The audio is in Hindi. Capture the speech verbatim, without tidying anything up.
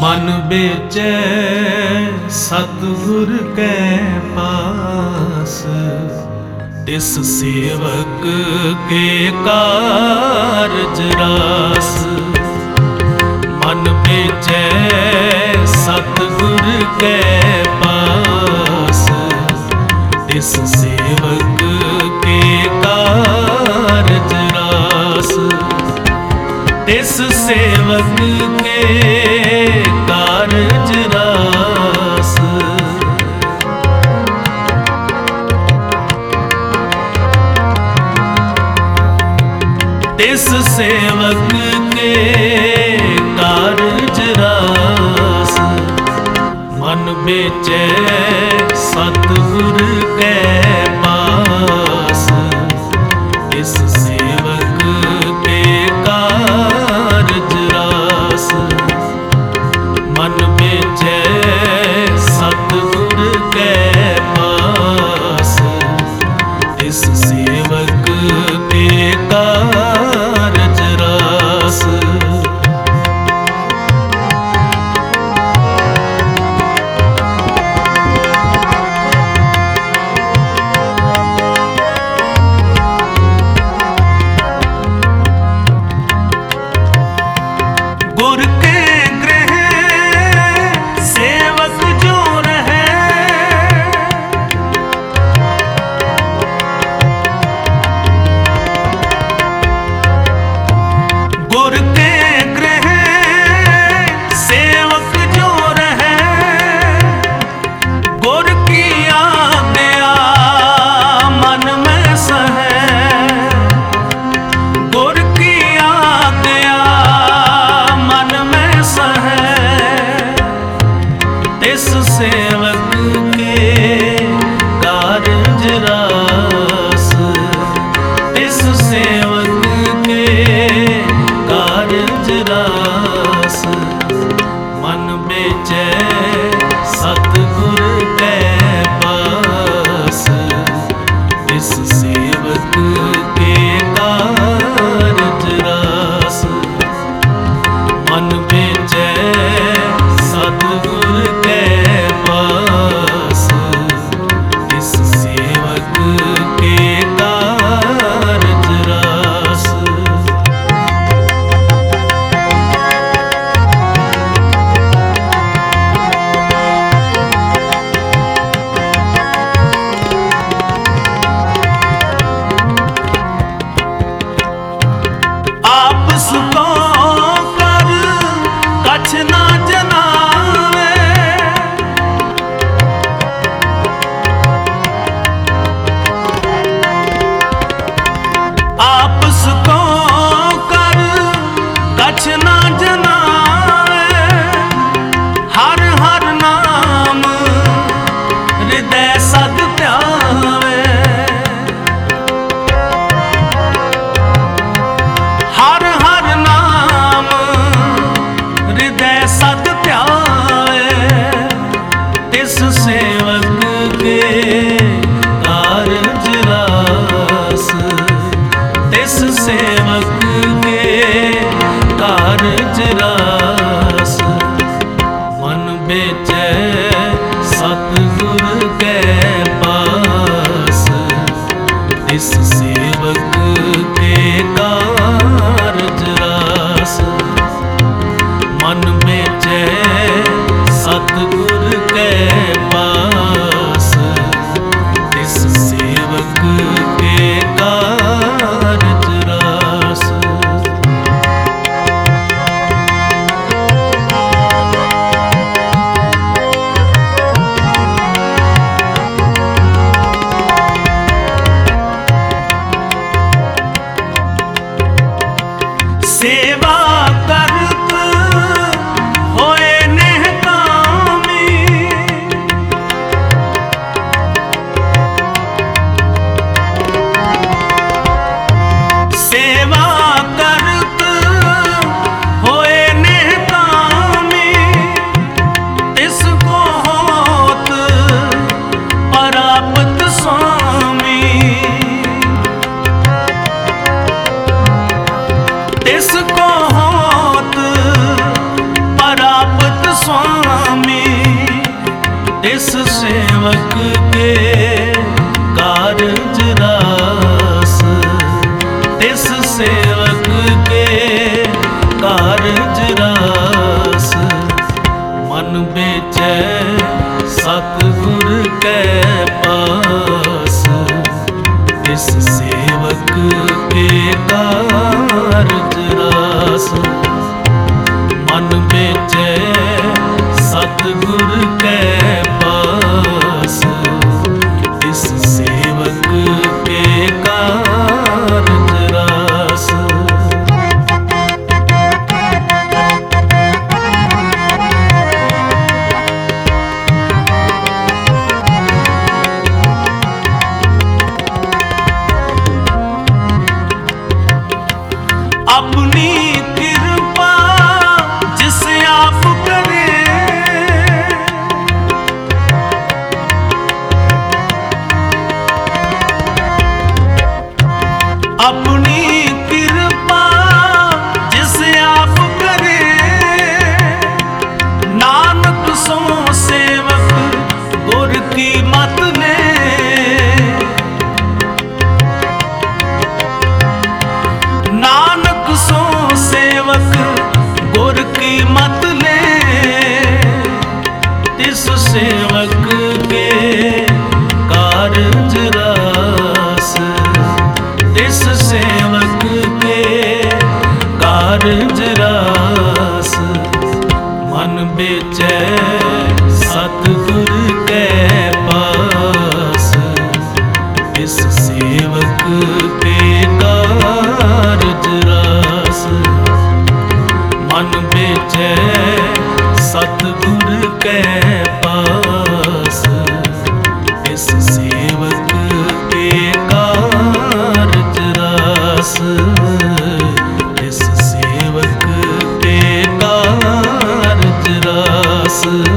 मन बेचै सतगुर कै पास, तिस सेवक के कारज रास। मन बेचै सतगुर कै पास, तिस सेवक के कारज रास। तिस सेवक के कारज रास। तिस सेवक के कारज रास। मन बेचै सतगुर कै पास, तिस सेवक के कारज रास। मन बेचै सतगुर कै पास, तिस सेवक के कारज रास। गुर के गृह सेवक जो रहे, गुर के गृह सेवक जो रहे, गुर की आज्ञा मन में सहे। गुर की आज्ञा मन में सहे, तिस सेवक के कारज रास। तिस सेवक के कारज रास। मन बेचै सतगुर कै पास, तिस सेवक के कारज रास। मन बेचै सतगुर कै पास, तिस सेवक के कारज रास। आपस को कर कछ ना जनावे, आपस को कर कछ ना जनावे। हर हर नाम हृदय सद ध्यावे। हर हर नाम हृदय सद ध्यावे, तिस सेवक के कारज रास। तिस सेवक के कारज रास। मन बेचै सतगुर कै पास, तिस सेवक के कारज रास। मन बेचै सतगुर कै पास, तिस सेवक के कारज रास। तिस सेवक के कारज रास। मन बेचै सतगुर कै पास, तिस सेवक के कारज रास। मन बेचै सतगुर कै पास, तिस सेवक के कारज रास। अपनी कृपा जिस आप करे, अपनी कृपा जिस आप करे, नानक सो सेवक गुर की मत ले। नानक सो सेवक गुर की मत ले, तिस सेवक के कारज रास। तिस सेवक के कारज रास। मन बेचै सतगुर कै पास, तिस सेवक के कारज रास। मन बेचै सतगुर कै पास, तिस सेवक के कारज रास। तिस सेवक के कारज रास।